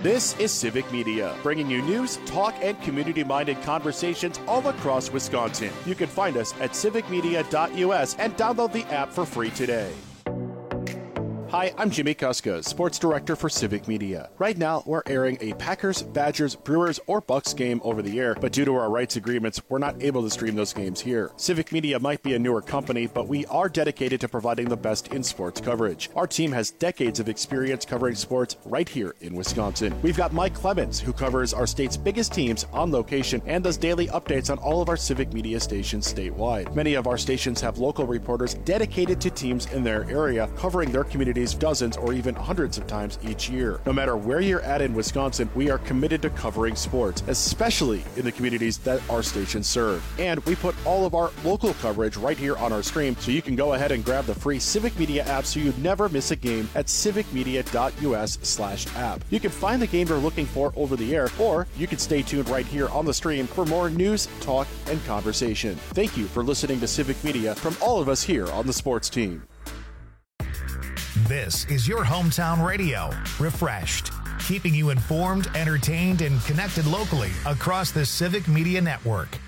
This is Civic Media, bringing you news, talk, and community-minded conversations all across Wisconsin. You can find us at civicmedia.us and download the app for free today. Hi, I'm Jimmy Kuska, Sports Director for Civic Media. Right now, we're airing a Packers, Badgers, Brewers, or Bucks game over the air, but due to our rights agreements, we're not able to stream those games here. Civic Media might be a newer company, but we are dedicated to providing the best in sports coverage. Our team has decades of experience covering sports right here in Wisconsin. We've got Mike Clemens, who covers our state's biggest teams on location and does daily updates on all of our Civic Media stations statewide. Many of our stations have local reporters dedicated to teams in their area, covering their communities dozens or even hundreds of times each year. No matter where you're at in Wisconsin, we are committed to covering sports, especially in the communities that our stations serve. And we put all of our local coverage right here on our stream, so you can go ahead and grab the free Civic Media app so you never miss a game at civicmedia.us/app. You can find the game you're looking for over the air, or you can stay tuned right here on the stream for more news, talk, and conversation. Thank you for listening to Civic Media from all of us here on the sports team. This is your hometown radio, Refreshed, keeping you informed, entertained, and connected locally across the Civic Media Network.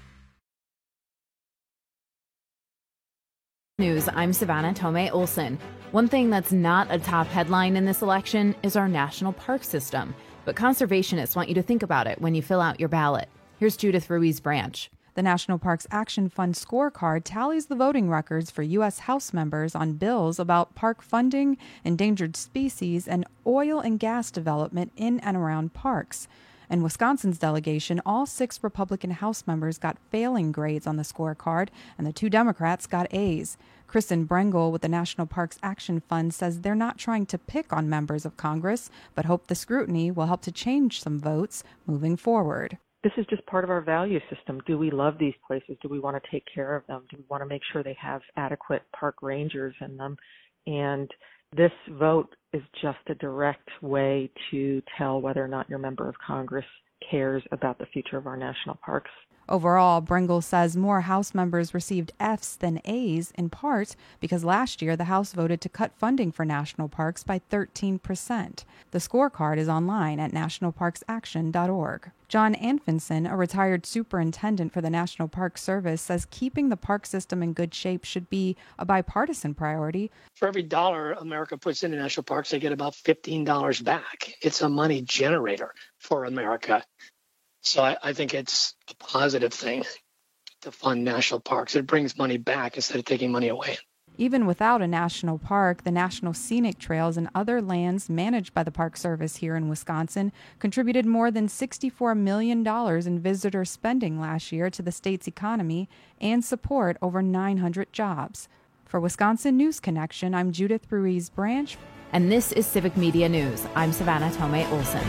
News, I'm Savannah Tomei Olson. One thing that's not a top headline in this election is our national park system, but conservationists want you to think about it when you fill out your ballot. Here's Judith Ruiz Branch. The National Parks Action Fund scorecard tallies the voting records for U.S. House members on bills about park funding, endangered species, and oil and gas development in and around parks. In Wisconsin's delegation, all 6 Republican House members got failing grades on the scorecard, and the 2 Democrats got A's. Kristen Brengel with the National Parks Action Fund says they're not trying to pick on members of Congress, but hope the scrutiny will help to change some votes moving forward. This is just part of our value system. Do we love these places? Do we want to take care of them? Do we want to make sure they have adequate park rangers in them? And this vote is just a direct way to tell whether or not your member of Congress cares about the future of our national parks. Overall, Brengel says more House members received F's than A's, in part because last year the House voted to cut funding for national parks by 13%. The scorecard is online at nationalparksaction.org. John Anfinson, a retired superintendent for the National Park Service, says keeping the park system in good shape should be a bipartisan priority. For every dollar America puts into national parks, they get about $15 back. It's a money generator for America. So I think it's a positive thing to fund national parks. It brings money back instead of taking money away. Even without a national park, the National Scenic Trails and other lands managed by the Park Service here in Wisconsin contributed more than $64 million in visitor spending last year to the state's economy and support over 900 jobs. For Wisconsin News Connection, I'm Judith Ruiz Branch. And this is Civic Media News. I'm Savannah Tomei Olson.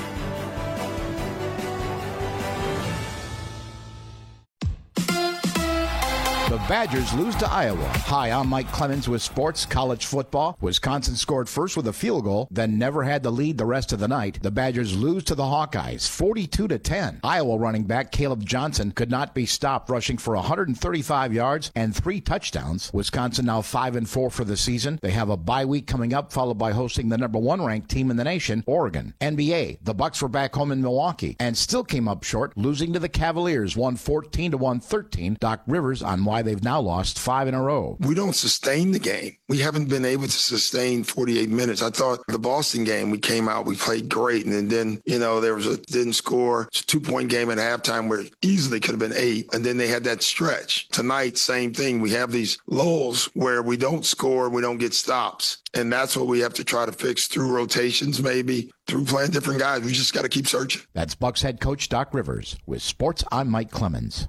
The Badgers lose to Iowa. Hi, I'm Mike Clemens with Sports College Football. Wisconsin scored first with a field goal, then never had the lead the rest of the night. The Badgers lose to the Hawkeyes, 42-10. Iowa running back Caleb Johnson could not be stopped, rushing for 135 yards and 3 touchdowns. Wisconsin now 5-4 for the season. They have a bye week coming up, followed by hosting the number 1 ranked team in the nation, Oregon. NBA, the Bucks were back home in Milwaukee and still came up short, losing to the Cavaliers, 114-113. Doc Rivers on why they've now lost 5 in a row. We don't sustain the game. We haven't been able to sustain 48 minutes. I thought the Boston game, we came out, we played great, and then, there was didn't score. It's a 2-point game at halftime where it easily could have been 8, and then they had that stretch. Tonight, same thing. We have these lulls where we don't score, we don't get stops, and that's what we have to try to fix through rotations, maybe through playing different guys. We just got to keep searching. That's Bucks head coach Doc Rivers. With Sports, I'm Mike Clemens.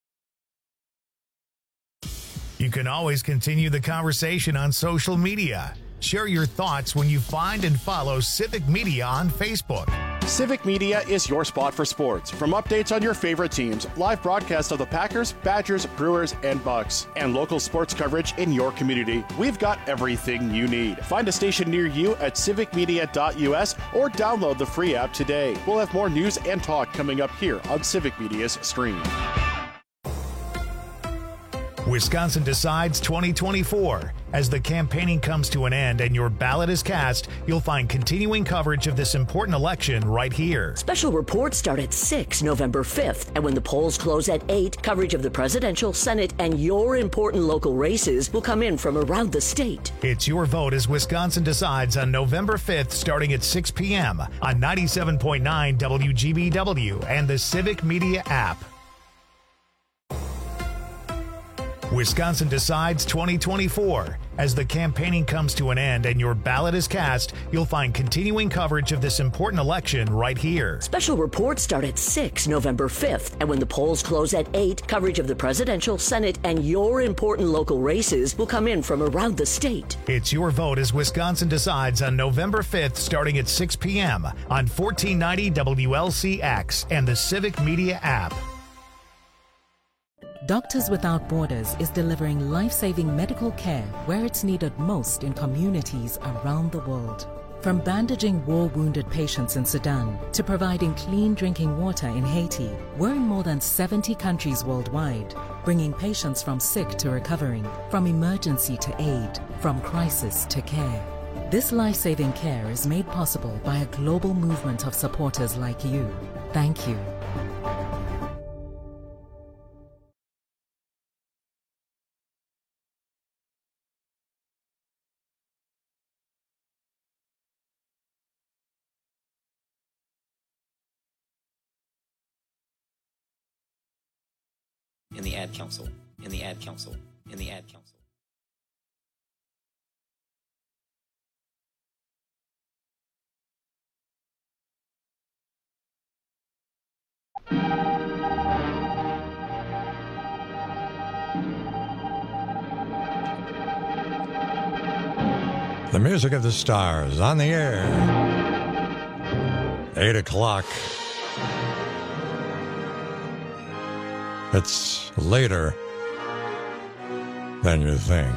You can always continue the conversation on social media. Share your thoughts when you find and follow Civic Media on Facebook. Civic Media is your spot for sports. From updates on your favorite teams, live broadcasts of the Packers, Badgers, Brewers, and Bucks, and local sports coverage in your community, we've got everything you need. Find a station near you at civicmedia.us or download the free app today. We'll have more news and talk coming up here on Civic Media's stream. Wisconsin Decides 2024 As the campaigning comes to an end and your ballot is cast, you'll find continuing coverage of this important election right here. Special reports start at 6 November 5th, and when the polls close at 8, coverage of the presidential, Senate, and your important local races will come in from around the state. It's Your Vote as Wisconsin Decides on November 5th starting at 6 p.m. on 97.9 WGBW and the Civic Media app. Wisconsin Decides 2024. As the campaigning comes to an end and your ballot is cast, you'll find continuing coverage of this important election right here. Special reports start at 6 November 5th, and when the polls close at 8, coverage of the presidential, Senate, and your important local races will come in from around the state. It's Your Vote as Wisconsin Decides on November 5th starting at 6 p.m. on 1490 WLCX and the Civic Media app. Doctors Without Borders is delivering life-saving medical care where it's needed most in communities around the world. From bandaging war-wounded patients in Sudan to providing clean drinking water in Haiti, we're in more than 70 countries worldwide, bringing patients from sick to recovering, from emergency to aid, from crisis to care. This life-saving care is made possible by a global movement of supporters like you. Thank you. In the Ad Council, in the Ad Council, in the Ad Council. The music of the stars on the air. 8 o'clock. It's later than you think.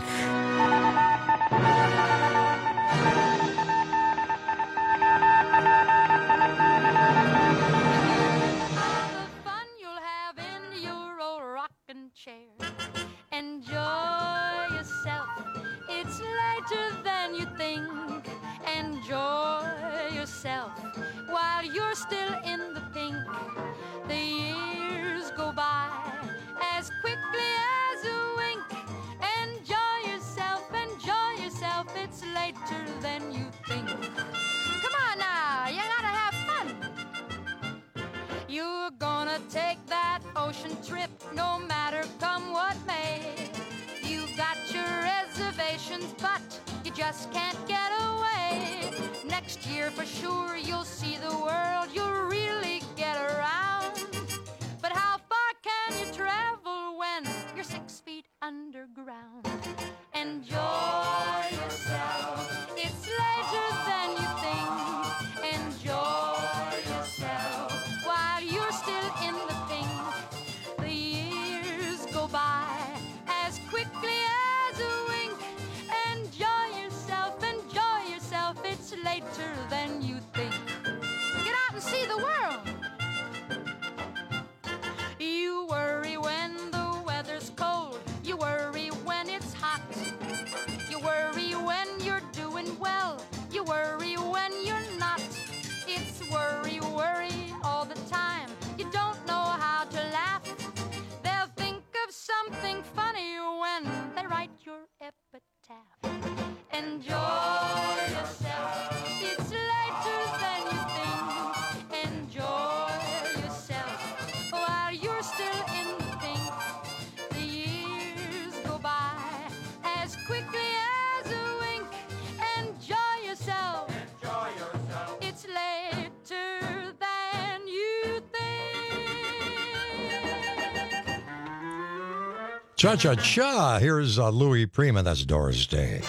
Cha-cha-cha. Here's Louis Prima. That's Doris Day.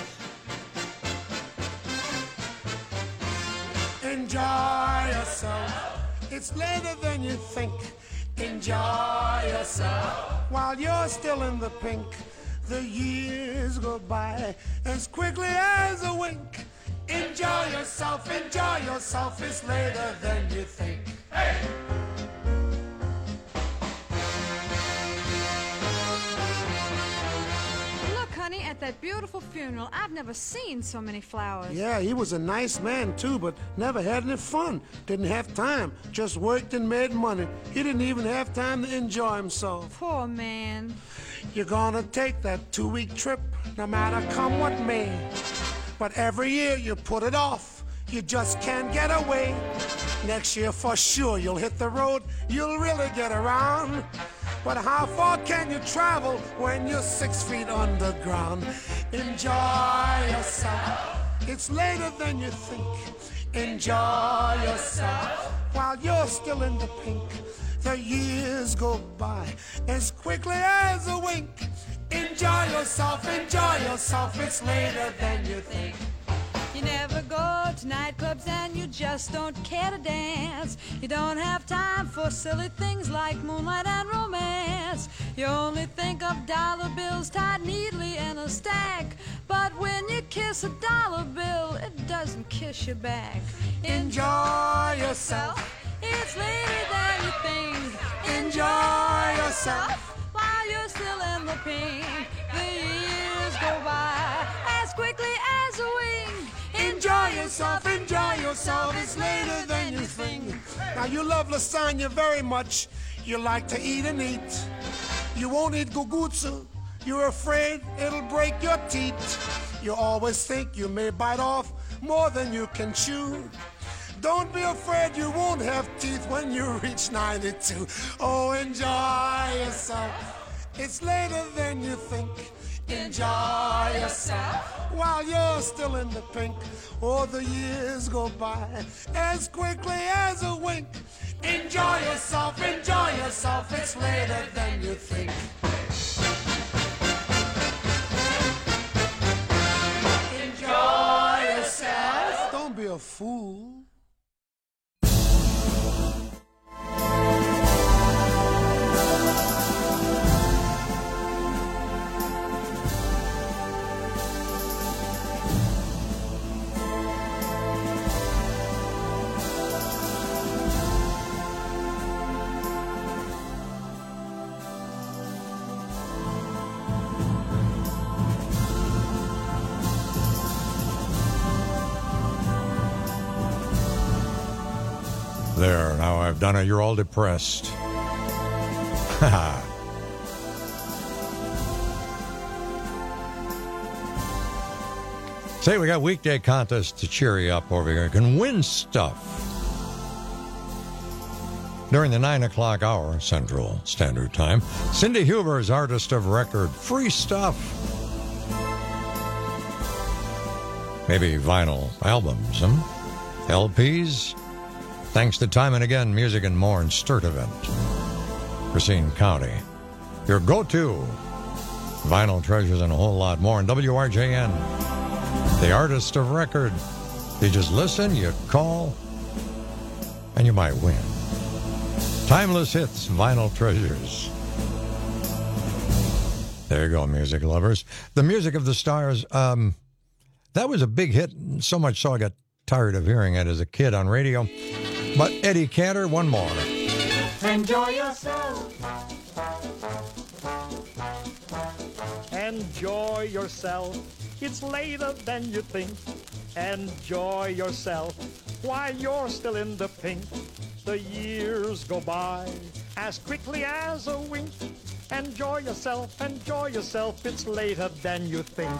Enjoy yourself. It's later than you think. Enjoy yourself. While you're still in the pink, the years go by as quickly as a wink. Enjoy yourself. Enjoy yourself. It's later than you think. Hey! that beautiful funeral. I've never seen so many flowers. Yeah, he was a nice man too, but never had any fun. Didn't have time. Just worked and made money. He didn't even have time to enjoy himself. Poor man. You're gonna take that 2-week trip, no matter come what may. But every year you put it off. You just can't get away. Next year for sure you'll hit the road. You'll really get around. But how far can you travel when you're 6 feet underground? Enjoy yourself. It's later than you think. Enjoy yourself while you're still in the pink. The years go by as quickly as a wink. Enjoy yourself, it's later than you think. You never go to nightclubs and you just don't care to dance. You don't have time for silly things like moonlight and romance. You only think of dollar bills tied neatly in a stack. But when you kiss a dollar bill, it doesn't kiss you back. Enjoy yourself. It's later than you think. Enjoy yourself while you're still in the pink. The years go by as quickly as a wink. Enjoy yourself, it's later than you think. Now you love lasagna very much. You like to eat and eat. You won't eat gugutsu. You're afraid it'll break your teeth. You always think you may bite off more than you can chew. Don't be afraid you won't have teeth when you reach 92. Oh, enjoy yourself. It's later than you think. Enjoy yourself while you're still in the pink. Oh, the years go by as quickly as a wink. Enjoy yourself, it's later than you think. Enjoy yourself. Don't be a fool. There, now I've done it. You're all depressed. Say, we got weekday contests to cheer you up over here. You can win stuff during the 9 o'clock hour, Central Standard Time. Cindy Huber's Artist of Record. Free stuff. Maybe vinyl albums, LPs. Thanks to Time and Again Music and More and Sturt event. Racine County. Your go-to vinyl treasures and a whole lot more. And WRJN, the Artist of Record. You just listen, you call, and you might win. Timeless hits, vinyl treasures. There you go, music lovers. The Music of the Stars, that was a big hit, so much so I got tired of hearing it as a kid on radio. But Eddie Cantor, one more. Enjoy yourself. Enjoy yourself. It's later than you think. Enjoy yourself while you're still in the pink. The years go by as quickly as a wink. Enjoy yourself, it's later than you think.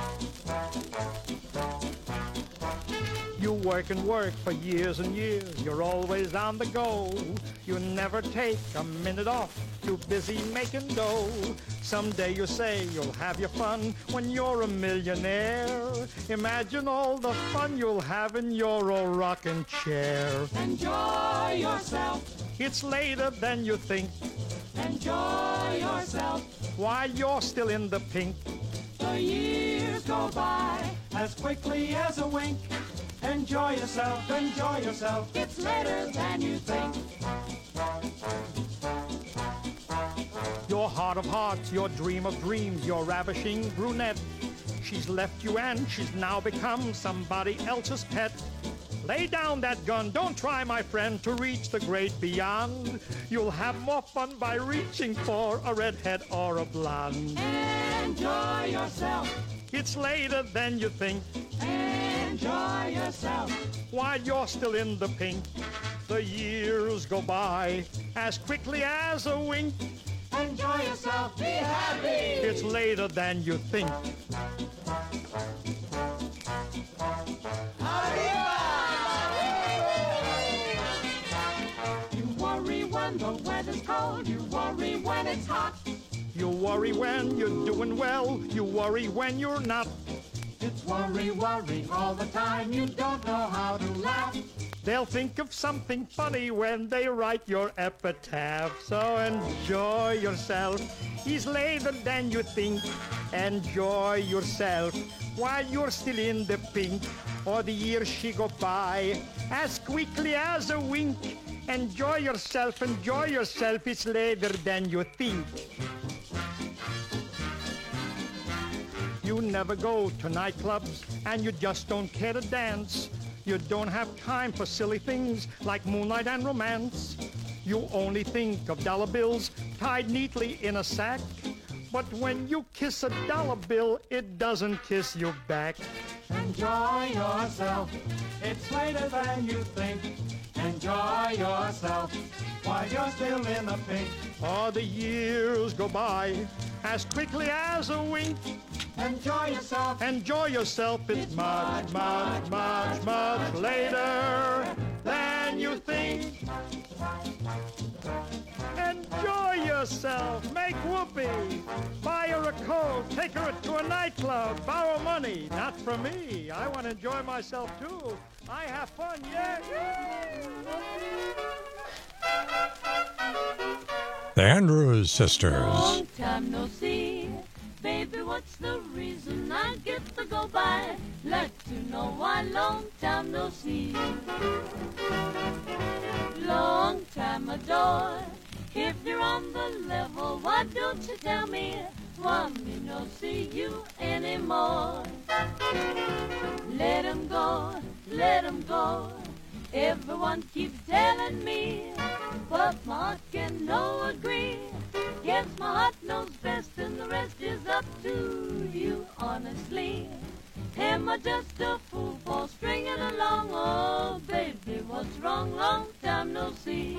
You work and work for years and years, you're always on the go. You never take a minute off, too busy making dough. Someday you say you'll have your fun when you're a millionaire. Imagine all the fun you'll have in your old rocking chair. Enjoy yourself. It's later than you think. Enjoy yourself while you're still in the pink. The years go by as quickly as a wink. Enjoy yourself, it's later than you think. Your heart of hearts, your dream of dreams, your ravishing brunette. She's left you and she's now become somebody else's pet. Lay down that gun. Don't try, my friend, to reach the great beyond. You'll have more fun by reaching for a redhead or a blonde. Enjoy yourself. It's later than you think. Enjoy yourself. While you're still in the pink, the years go by as quickly as a wink. Enjoy yourself. Be happy. It's later than you think. You worry when the weather's cold. You worry when it's hot. You worry when you're doing well. You worry when you're not. It's worry, worry all the time. You don't know how to laugh. They'll think of something funny when they write your epitaph. So enjoy yourself. It's later than you think. Enjoy yourself while you're still in the pink. Or the years she go by as quickly as a wink. Enjoy yourself, enjoy yourself. It's later than you think. You never go to nightclubs and you just don't care to dance. You don't have time for silly things like moonlight and romance. You only think of dollar bills tied neatly in a sack. But when you kiss a dollar bill, it doesn't kiss you back. Enjoy yourself. It's later than you think. Enjoy yourself while you're still in the pink. Oh, the years go by as quickly as a wink. Enjoy yourself. Enjoy yourself. It's much, much, much, much later than you think. Enjoy yourself. Make whoopee. Buy her a coat. Take her to a nightclub. Borrow money. Not from me. I want to enjoy myself too. I have fun, yeah. The Andrews Sisters. Long time no see. Baby, what's the reason I get to go by? Like to know why long time no see. Long time adore. If you're on the level, why don't you tell me? Why me no see you anymore? Let 'em go, let 'em go. Everyone keeps telling me, but my heart can no agree. Guess my heart knows best and the rest is up to you, honestly. Am I just a fool for stringing along? Oh, baby, what's wrong? Long time no see.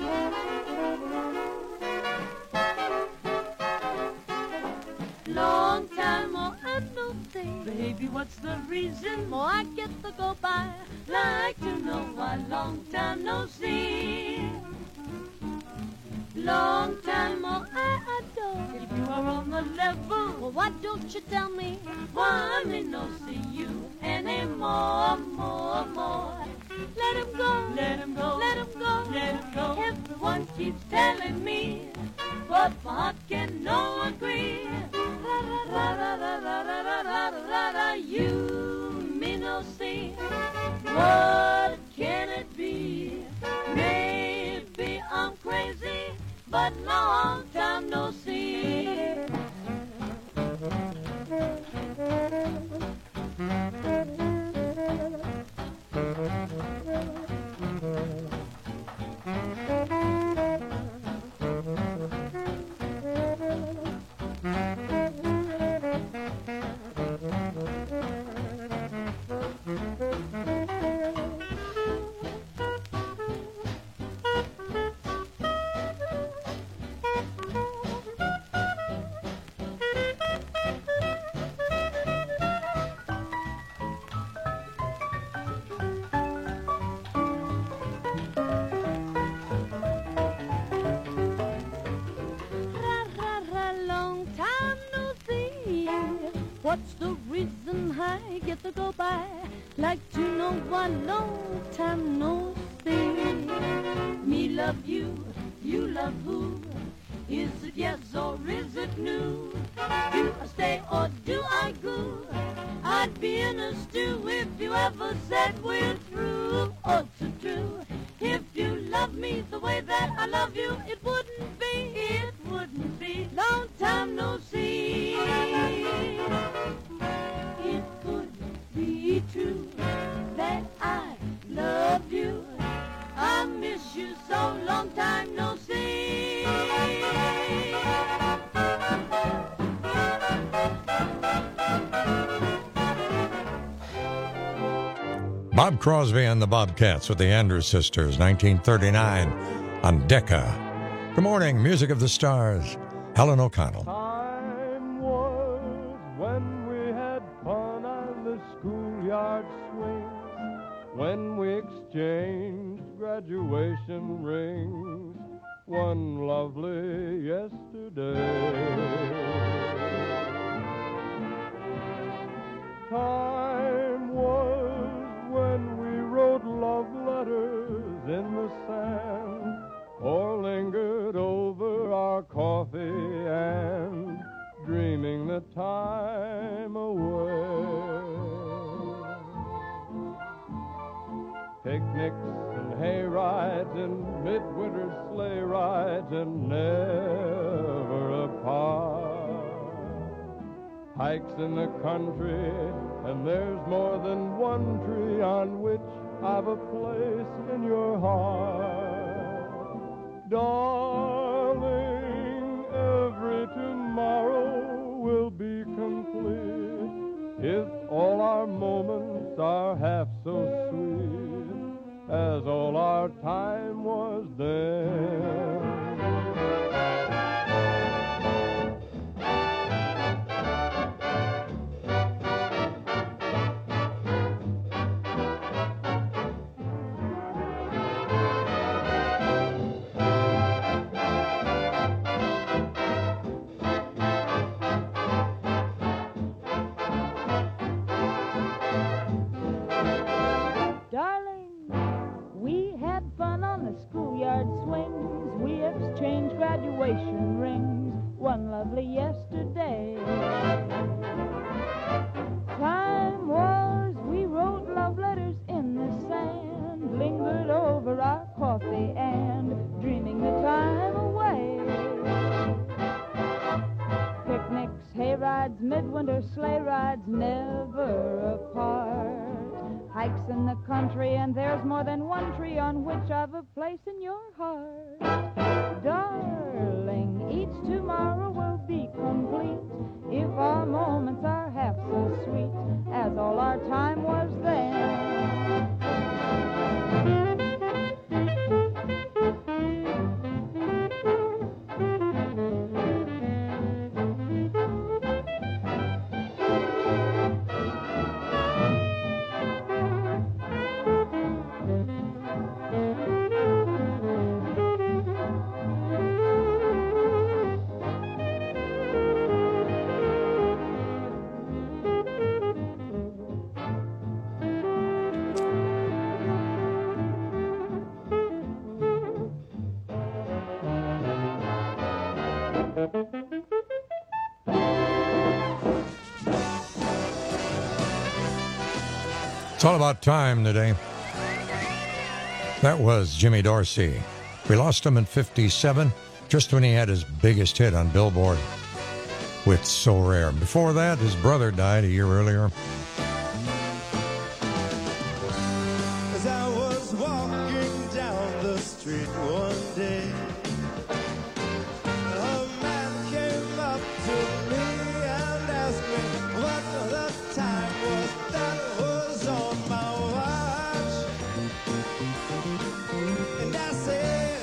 Long time more I no see. Baby, what's the reason? More I get to go by. Like to know why long time no see. Long time more I adore. If you are on the level, well, why don't you tell me? Why me no see you anymore, more, more. Let him go, let him go, let him go, let him go. Everyone keeps telling me, but my heart can no agree. You me no see. What can it be? Maybe I'm crazy, but long time no see. What's the reason I get to go by? Like to know why long time no see. Me love you, you love who? Is it yes or is it new? Do I stay or do I go? I'd be in a stew if you ever said we're through. Oh, so true. If you love me the way that I love you, it wouldn't be long time no see. It could be true that I love you so, long time no see. Bob Crosby and the Bobcats with the Andrews Sisters, 1939, on Decca. Good morning, Music of the Stars, Helen O'Connell. Time was when we had fun on the schoolyard swings, when we exchanged graduation rings, one lovely yesterday. Time was when we wrote love letters in the sand, or lingered over our coffee and dreaming the time away. Picnics and hay rides and midwinter sleigh rides and never apart. Hikes in the country, and there's more than one tree on which I've a place in your heart. Darling, every tomorrow will be complete if all our moments are half so sweet as all our time was then. Swings, we exchanged graduation rings, one lovely yesterday. Time was we wrote love letters in the sand, lingered over our coffee and dreaming the time away. Picnics, hay rides, midwinter sleigh rides, never apart. Hikes in the country, and there's more than one tree on which I've a place in your heart. Darling, each tomorrow will be complete if our moments are half so sweet as all our time was then. It's all about time today. That was Jimmy Dorsey. We lost him in 57, just when he had his biggest hit on Billboard with So Rare. Before that, his brother died a year earlier. As I was walking down the street one day, a man came up to me and asked me what the time was that was on my watch. And I said,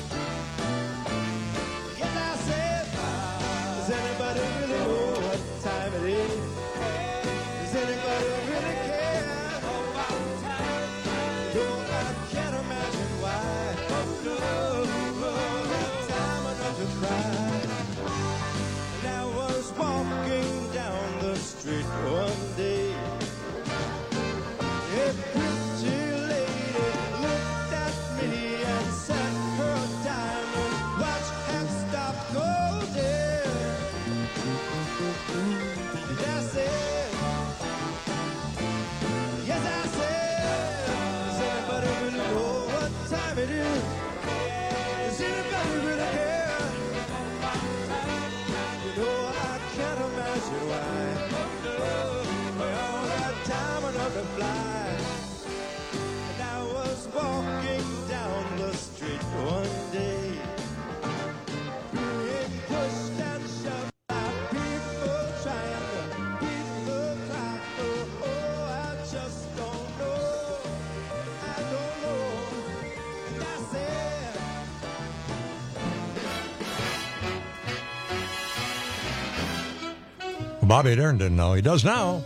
does anybody really know what time it is? Does anybody really care? No, I can't imagine why. Oh, no. Bobby Darin didn't know. He does now.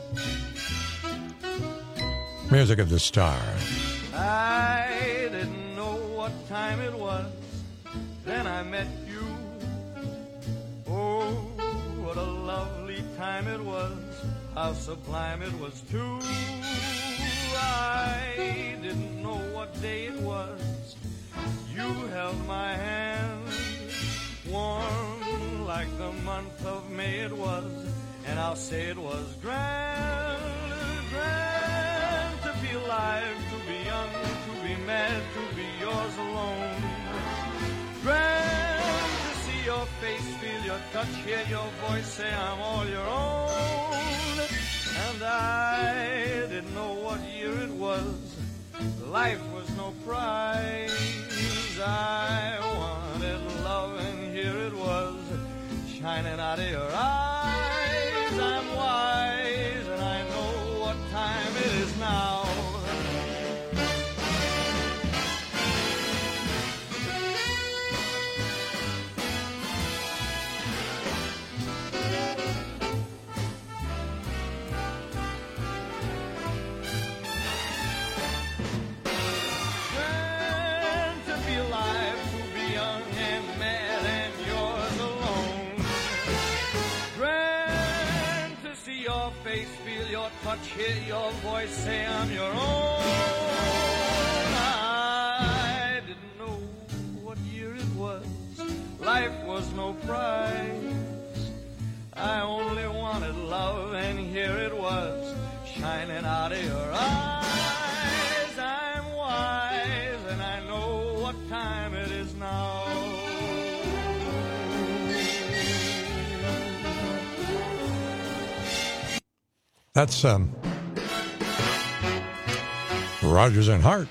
Music of the Stars. I didn't know what time it was, then I met you. Oh, what a lovely time it was, how sublime it was too. I didn't know what day it was, you held my hand, warm like the month of May it was, and I'll say it was grand, grand to be alive, to be young, to be mad, to be yours alone. Grand to see your face, feel your touch, hear your voice, say I'm all your own. And I didn't know what year it was, life was no prize. I wanted love and here it was, shining out of your eyes. I'm wise and I know what time it is now. Touch, hear your voice, say I'm your own. I didn't know what year it was, life was no prize. I only wanted love and here it was, shining out of your eyes. I'm wise and I know what time it is now. That's Rodgers and Hart.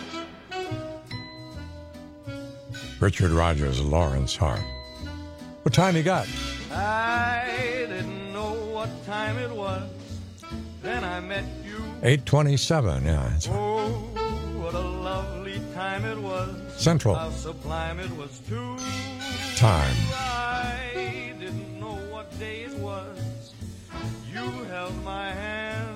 Richard Rodgers, Lawrence Hart. What time you got? I didn't know what time it was, then I met you. 8:27, yeah. That's oh, what a lovely time it was. Central. How sublime it was too. Time. I didn't know what day it was. You held my hand,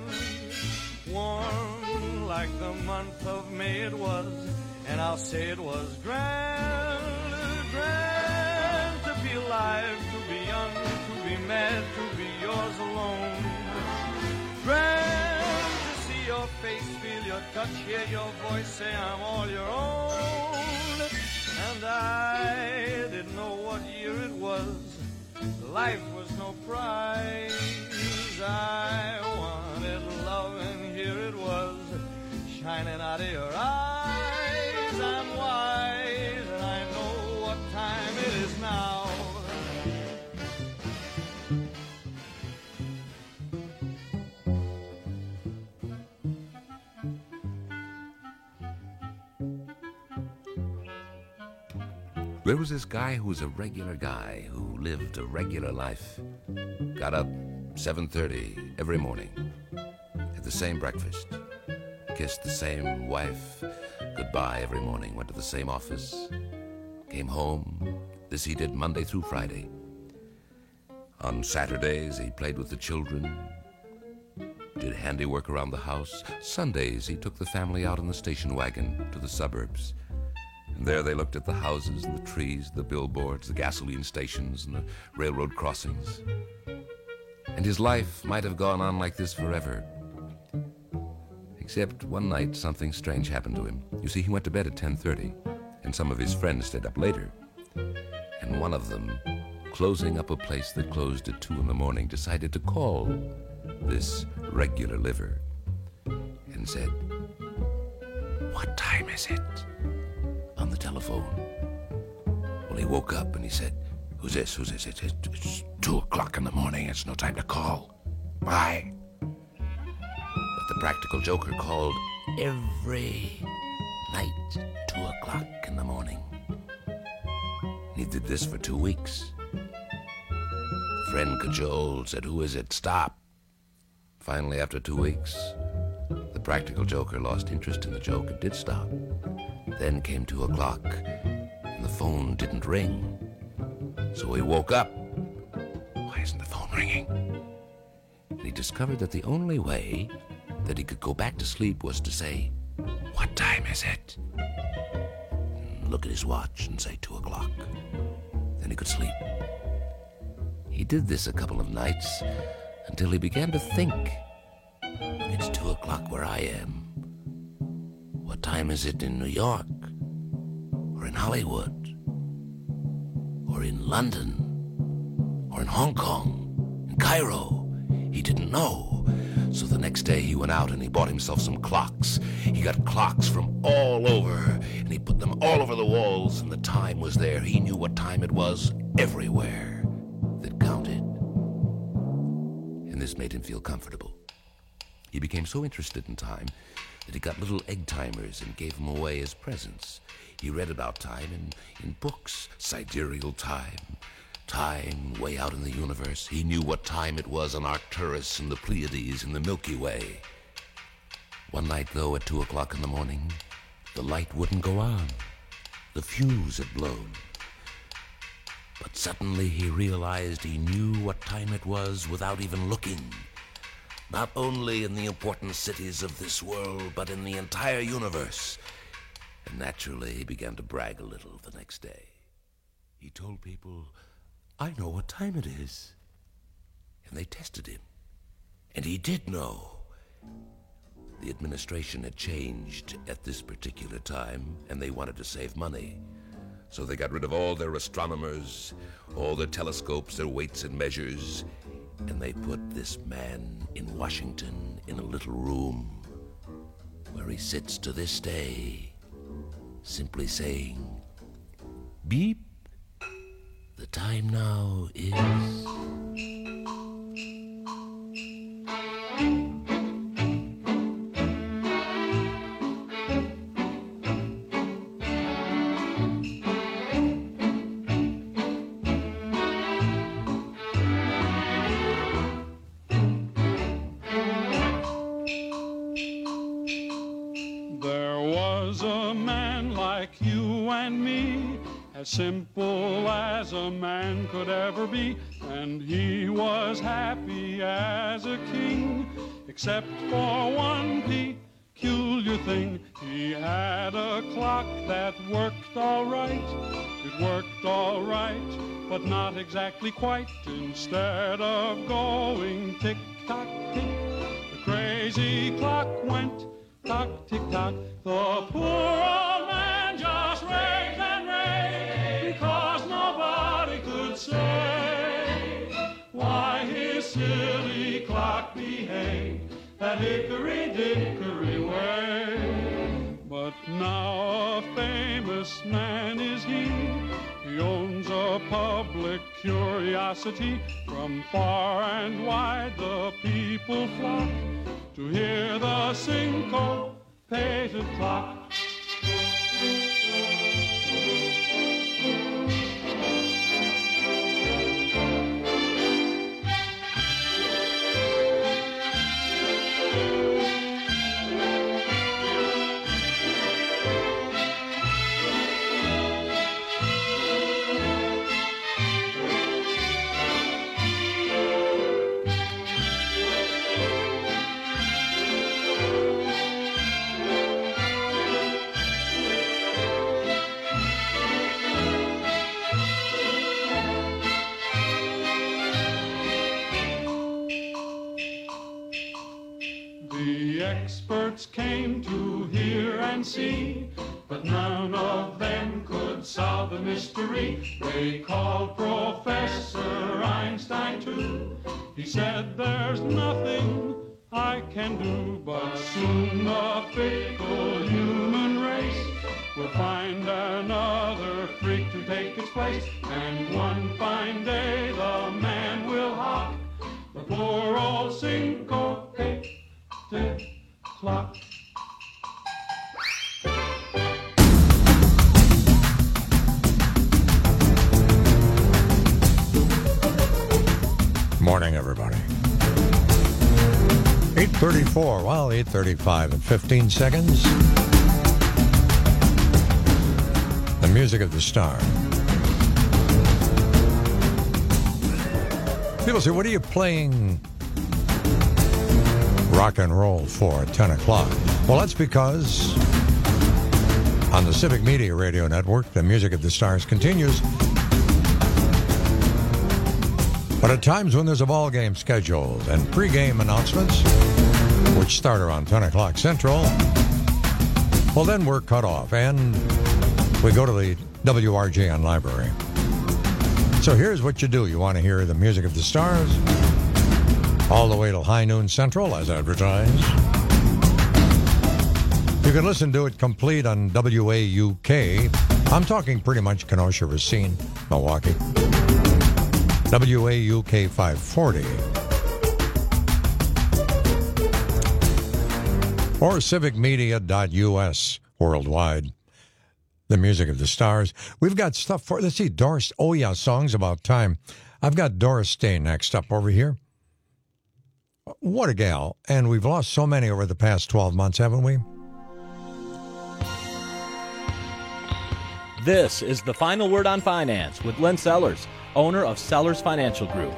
warm like the month of May it was, and I'll say it was grand, grand to be alive, to be young, to be mad, to be yours alone. Grand to see your face, feel your touch, hear your voice, say I'm all your own. And I didn't know what year it was, life was no prize. I wanted love and here it was, shining out of your eyes. I'm wise and I know what time it is now. There was this guy who was a regular guy who lived a regular life. Got up 7:30 every morning, had the same breakfast, kissed the same wife goodbye every morning, went to the same office, came home. This he did Monday through Friday. On Saturdays he played with the children, did handiwork around the house. Sundays he took the family out in the station wagon to the suburbs. And there they looked at the houses and the trees, the billboards, the gasoline stations and the railroad crossings. And his life might have gone on like this forever. Except one night something strange happened to him. You see, he went to bed at 10:30, and some of his friends stayed up later. And one of them, closing up a place that closed at 2 in the morning, decided to call this regular liver and said, "What time is it?" on the telephone. Well, he woke up and he said, Who's this? Who's this? It's 2 o'clock in the morning. It's no time to call. Bye. But the practical joker called every night, 2 o'clock in the morning. He did this for 2 weeks. The friend cajoled, said, "Who is it? Stop." Finally, after 2 weeks, the practical joker lost interest in the joke and did stop. Then came 2 o'clock, and the phone didn't ring. So he woke up. Why isn't the phone ringing? and he discovered that the only way that he could go back to sleep was to say, "What time is it?" And look at his watch and say 2 o'clock. Then he could sleep. He did this a couple of nights until he began to think, "It's 2 o'clock where I am. What time is it in New York? Or in Hollywood? Or in London? Or in Hong Kong? In Cairo?" He didn't know. So the next day he went out and he bought himself some clocks. He got clocks from all over, and he put them all over the walls, and the time was there. He knew what time it was everywhere that counted. And this made him feel comfortable. He became so interested in time that he got little egg timers and gave them away as presents. He read about time in books, sidereal time, time way out in the universe. He knew what time it was on Arcturus and the Pleiades and the Milky Way. One night, though, at 2 o'clock in the morning, the light wouldn't go on. The fuse had blown. But suddenly he realized he knew what time it was without even looking. Not only in the important cities of this world, but in the entire universe. And naturally, he began to brag a little the next day. He told people, "I know what time it is." And they tested him. And he did know. The administration had changed at this particular time, and they wanted to save money. So they got rid of all their astronomers, all their telescopes, their weights and measures, and they put this man in Washington in a little room where he sits to this day, simply saying, "Beep, the time now is..." Simple as a man could ever be, and he was happy as a king, except for one peculiar thing. He had a clock that worked all right. It worked all right, but not exactly quite. Instead of going tick-tock, tick, the crazy clock went tock-tick-tock. The poor old man just raved and raved, because nobody could say why his silly clock behaved that hickory-dickory way. But now a famous man is he. He owns a public curiosity. From far and wide the people flock to hear the syncopated clock. Experts came to hear and see, but none of them could solve the mystery. They called Professor Einstein too. He said, "There's nothing I can do, but soon the fickle human race will find another freak to take its place, and one fine day the man will hop the poor old syncopated clock." Morning, everybody. 8:34, well, 8:35 and 15 seconds. The music of the star. People say, what are you playing rock and roll for 10 o'clock. Well, that's because on the Civic Media Radio Network, the Music of the Stars continues. But at times when there's a ball game scheduled and pregame announcements, which start around 10 o'clock Central, well, then we're cut off and we go to the WRJN library. So here's what you do. You want to hear the Music of the Stars all the way till high noon Central, as advertised. You can listen to it complete on WAUK. I'm talking pretty much Kenosha, Racine, Milwaukee. WAUK 540. Or civicmedia.us worldwide. The Music of the Stars. We've got stuff for, let's see, Doris, oh yeah, Songs About Time. I've got Doris Day next up over here. What a gal. And we've lost so many over the past 12 months, haven't we? This is The Final Word on Finance with Len Sellers, owner of Sellers Financial Group.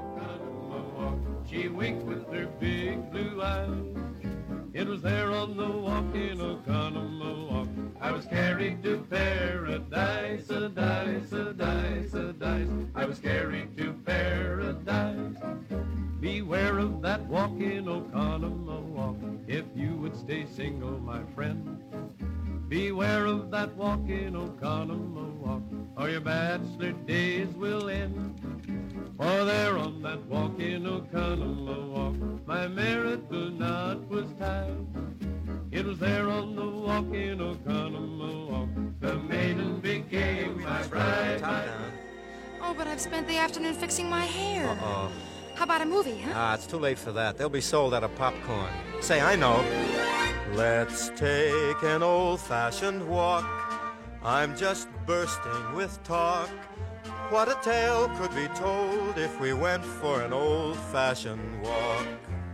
She winked with her big blue eyes. It was there on the walk in Oconomowoc. I was carried to paradise, a dice, a dice, a dice. I was carried to paradise. Beware of that walk in Oconomowoc. If you would stay single, my friend. Beware of that walk in Oconomowoc, or your bachelor days will end. For there on that walk in Oconomowoc, my marital knot was tied. It was there on the walk in Oconomowoc, the maiden became my bride. Oh, but I've spent the afternoon fixing my hair. Uh-oh. How about a movie, huh? It's too late for that. They'll be sold out of popcorn. Say, I know. Let's take an old-fashioned walk. I'm just bursting with talk. What a tale could be told if we went for an old-fashioned walk.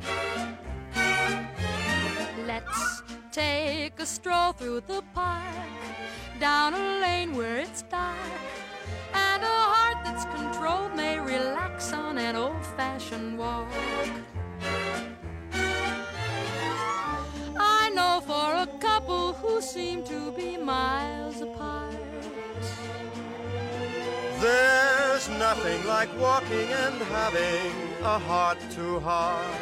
Let's take a stroll through the park, down a lane where it's dark, and a heart that's controlled may relax on an old-fashioned walk. I know for a couple who seem to be miles apart. There's nothing like walking and having a heart-to-heart.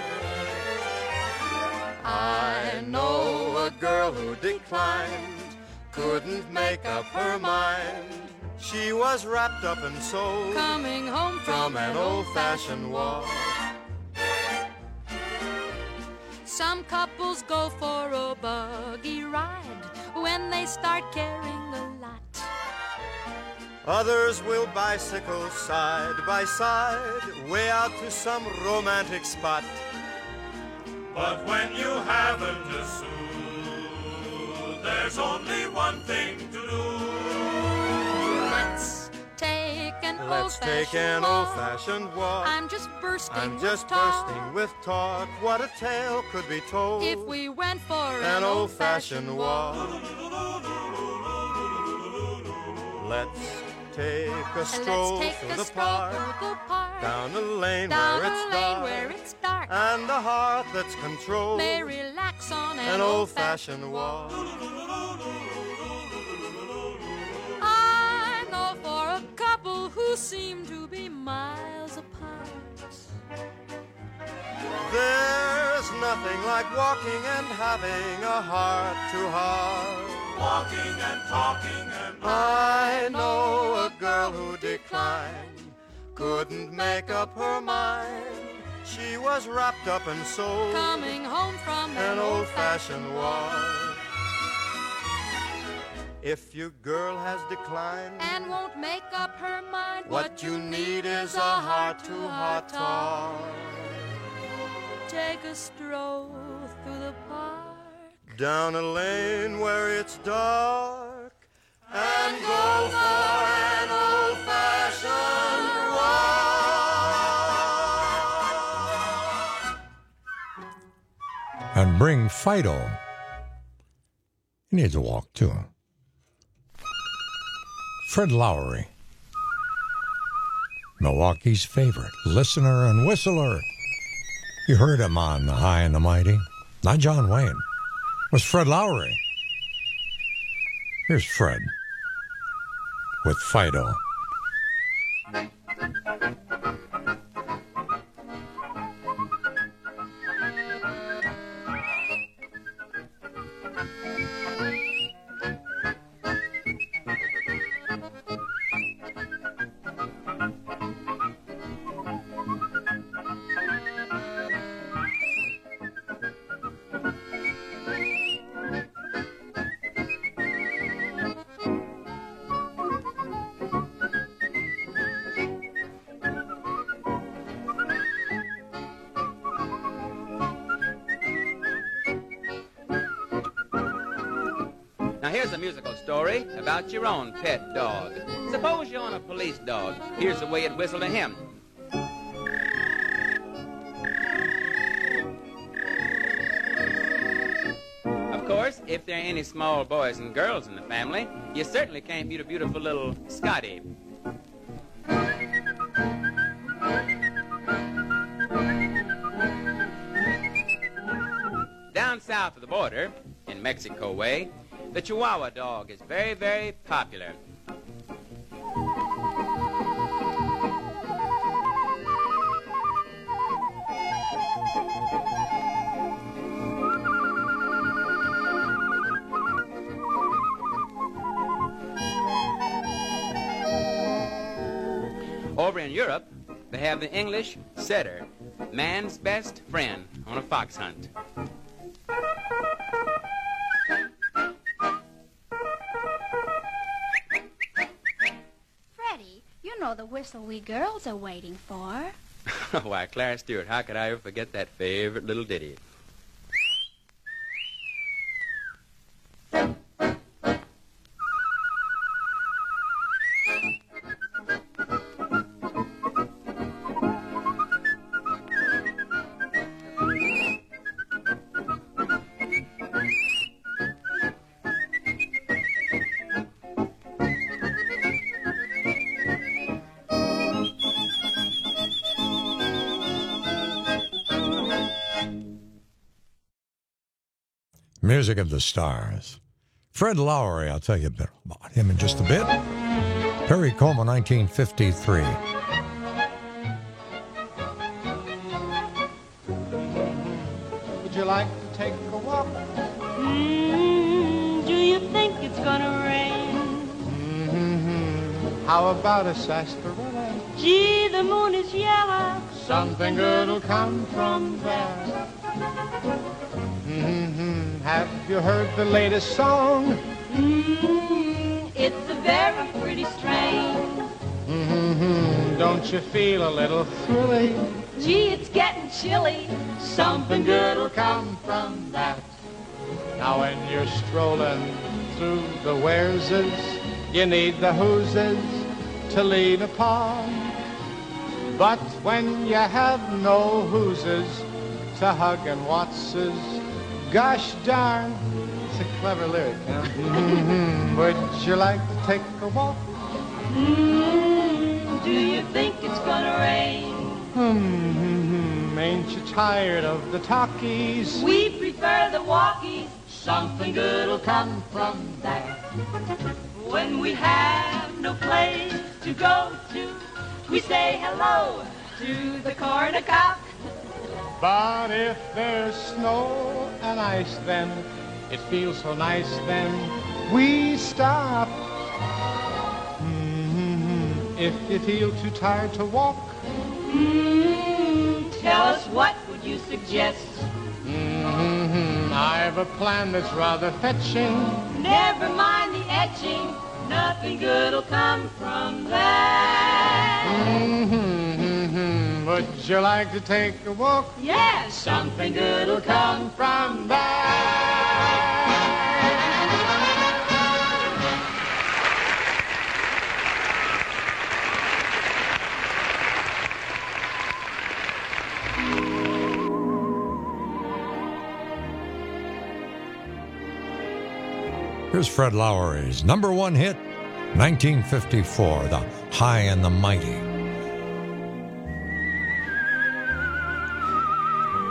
I know a girl who declined, couldn't make up her mind. She was wrapped up and sold, coming home from an old-fashioned walk. Some couples go for a buggy ride when they start caring a lot. Others will bicycle side by side, way out to some romantic spot. But when you haven't a sou, there's only one thing to do. Let's take an old-fashioned walk. I'm just bursting with talk. What a tale could be told if we went for an old-fashioned walk. Let's take a stroll through the park, down a lane where it's dark, and a heart that's controlled may relax on an old-fashioned walk. I know for a couple who seem to be miles apart. There's nothing like walking and having a heart-to-heart. Walking and talking and I know a girl who declined, couldn't make up her mind. She was wrapped up and sold, coming home from an old-fashioned walk. If your girl has declined and won't make up her mind, what you need is a heart-to-heart talk. Take a stroll through the park, down a lane where it's dark, and go for an old-fashioned walk. And bring Fido. He needs a walk, too. Fred Lowry, Milwaukee's favorite listener and whistler. You heard him on The High and the Mighty. Not John Wayne. It was Fred Lowry. Here's Fred with Fido. Now here's a musical story about your own pet dog. Suppose you own a police dog. Here's the way it whistled to him. Of course, if there are any small boys and girls in the family, you certainly can't beat a beautiful little Scotty. Down south of the border, in Mexico way, the Chihuahua dog is very, very popular. Over in Europe, they have the English setter, man's best friend on a fox hunt. The whistle we girls are waiting for. Why, Clara Stewart, how could I ever forget that favorite little ditty? Music of the Stars. Fred Lowry, I'll tell you a bit about him in just a bit. Perry Como, 1953. Would you like to take a walk? Do you think it's gonna rain? How about a sarsaparilla? Gee, the moon is yellow. Something good'll come from there. Have you heard the latest song? It's a very pretty strain. Don't you feel a little thrilly? Gee, it's getting chilly. Something good'll come from that. Now when you're strolling through the Whereses, you need the who'ses to lean upon. But when you have no who'ses to hug and whatses, gosh darn, it's a clever lyric, huh? Would you like to take a walk? Do you think it's gonna rain? Ain't you tired of the talkies? We prefer the walkies. Something good'll come from that. When we have no place to go to, we say hello to the corner cop. But if there's snow and ice, then it feels so nice, then we stop. If you feel too tired to walk, tell us what would you suggest? I have a plan that's rather fetching. Never mind the etching, nothing good'll come from that. Would you like to take a walk? Yes. Something good'll come from that. Here's Fred Lowry's #1 hit, 1954, The High and the Mighty.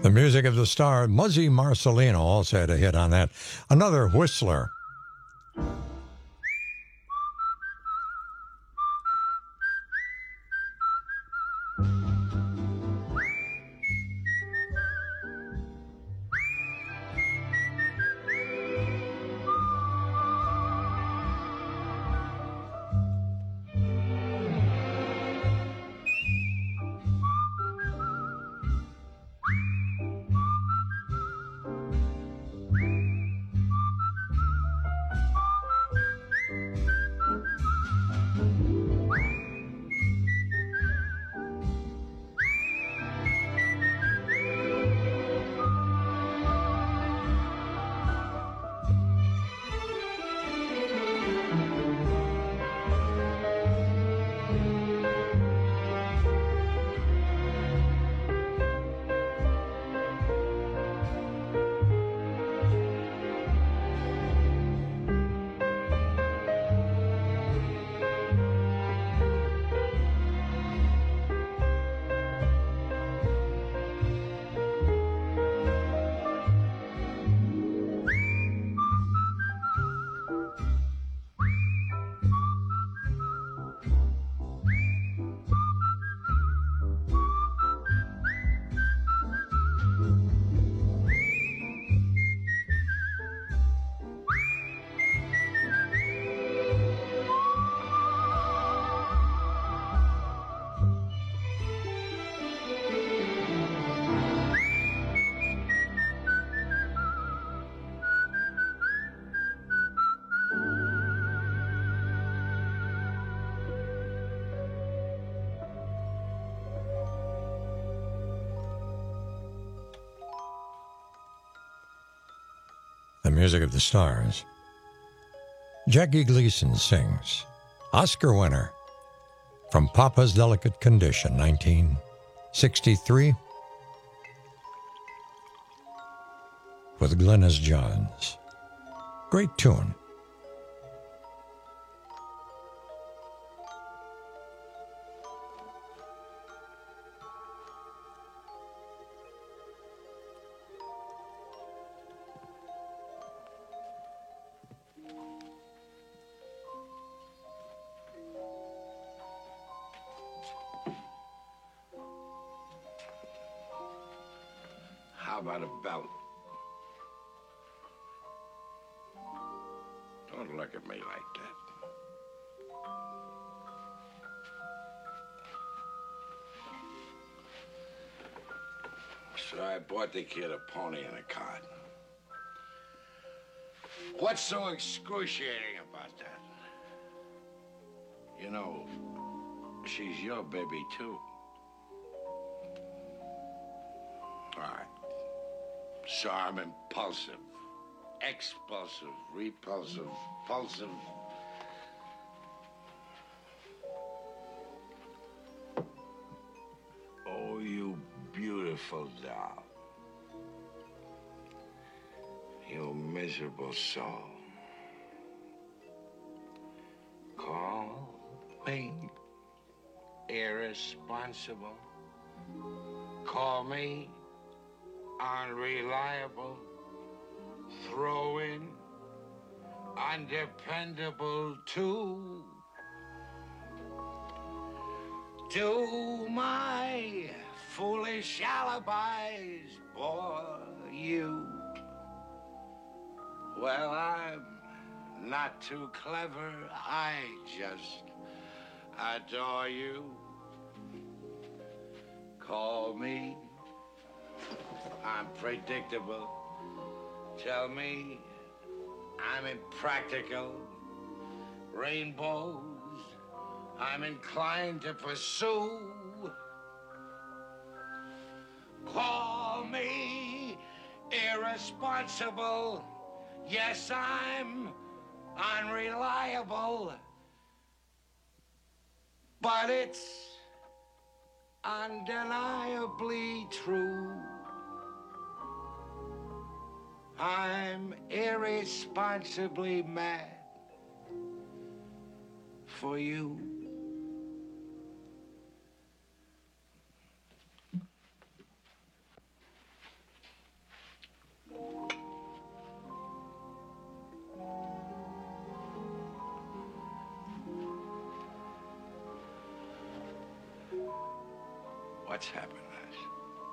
The Music of the Star. Muzzy Marcelino also had a hit on that. Another Whistler. The Music of the Stars. Jackie Gleason sings, Oscar winner, from Papa's Delicate Condition, 1963, with Glynis Johns. Great tune. How about a belt? Don't look at me like that. So I bought the kid a pony and a cart. What's so excruciating about that? You know, she's your baby, too. All right. So I'm impulsive, expulsive, repulsive, pulsive. Oh, you beautiful doll. You miserable soul. Call me irresponsible. Call me unreliable, throw in undependable too. Do my foolish alibis bore you? Well, I'm not too clever, I just adore you. Call me unpredictable. Tell me I'm impractical. Rainbows I'm inclined to pursue. Call me irresponsible. Yes, I'm unreliable. But it's undeniably true. I'm irresponsibly mad for you. Lots happened to us.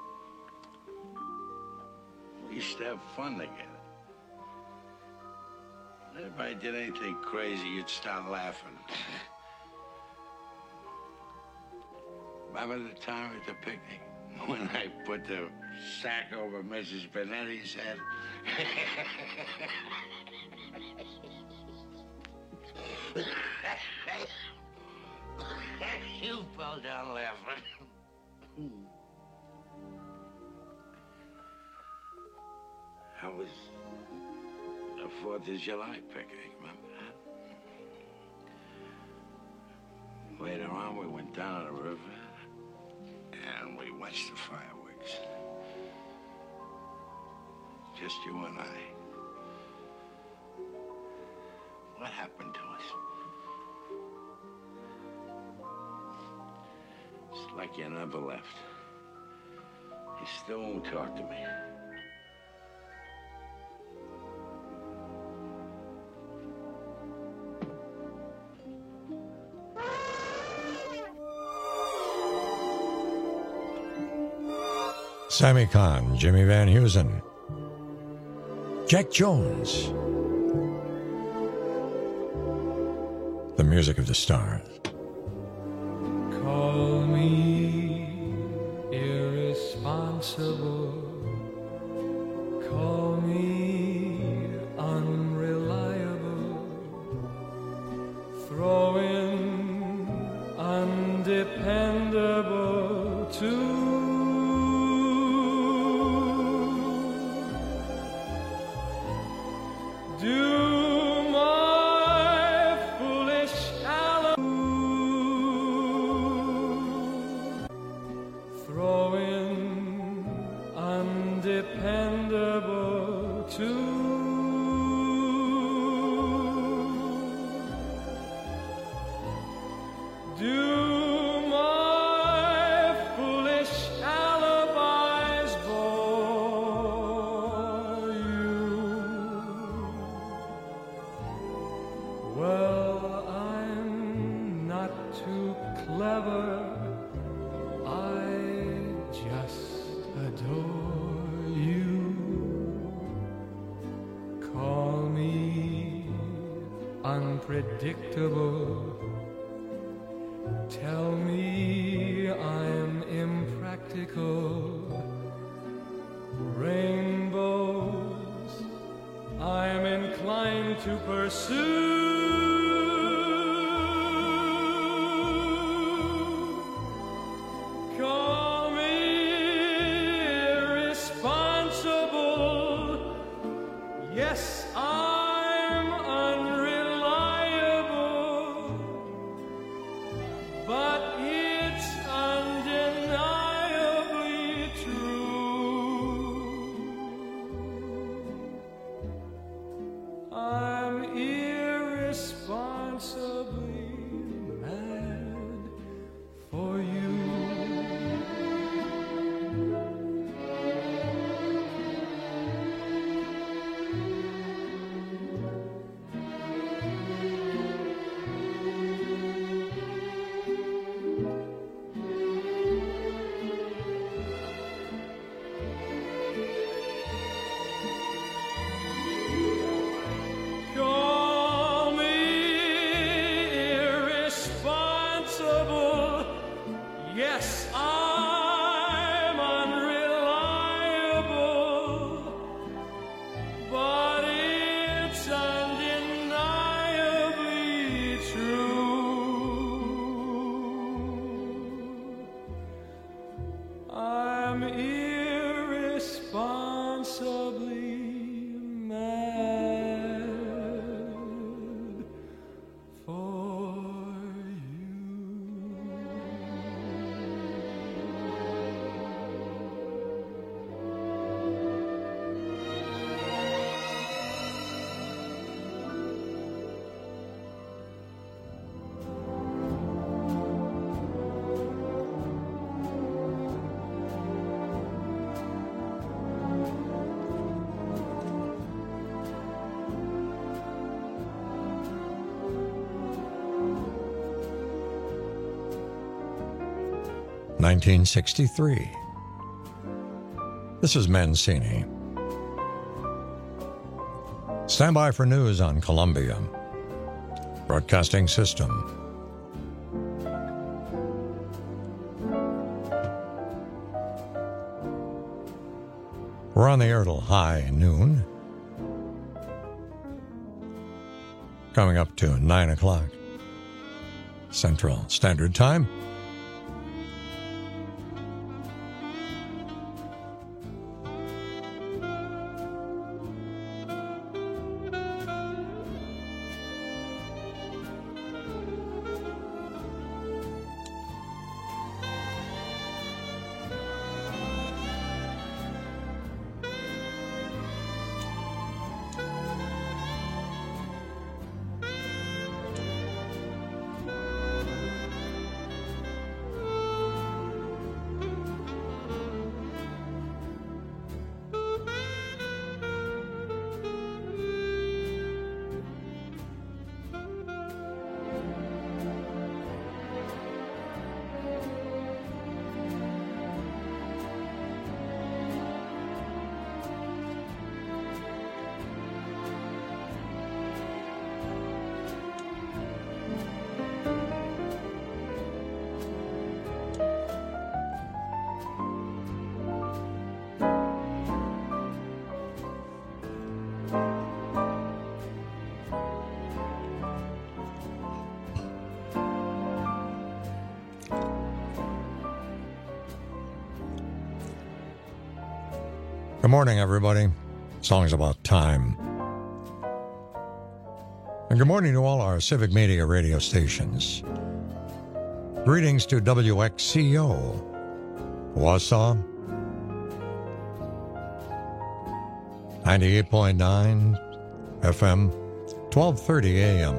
We used to have fun together. If everybody did anything crazy, you'd start laughing. Remember the time at the picnic when I put the sack over Mrs. Benetti's head? You fell down laughing. How was the 4th of July picnic, remember that? Later on, we went down to the river and we watched the fireworks. Just you and I. What happened to us? It's like you never left. You still won't talk to me. Sammy Kahn, Jimmy Van Heusen, Jack Jones. The music of the stars. Call me irresponsible. Call me unreliable. Throw in undependable too. Unpredictable. Tell me I'm impractical. Rainbows I'm inclined to pursue. Call me irresponsible. Yes, I'm unreliable, but it's undeniably true. I'm irresponsibly mad for you. 1963. This is Mancini. Stand by for news on Columbia Broadcasting System. We're on the air till high noon. Coming up to 9 o'clock Central Standard Time. Good morning, everybody. Songs about time. And good morning to all our Civic Media radio stations. Greetings to WXCO, Wausau, 98.9 FM, 1230 AM.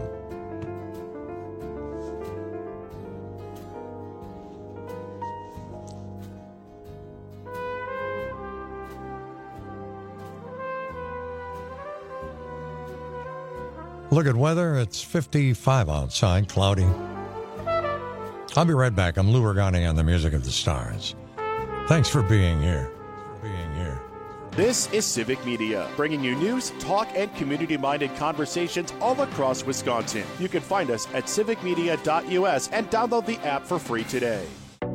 Look at weather. It's 55 outside, cloudy. I'll be right back. I'm Lou Ragani on the Music of the Stars. Thanks for being here. This is Civic Media, bringing you news, talk, and community-minded conversations all across Wisconsin. You can find us at civicmedia.us and download the app for free today.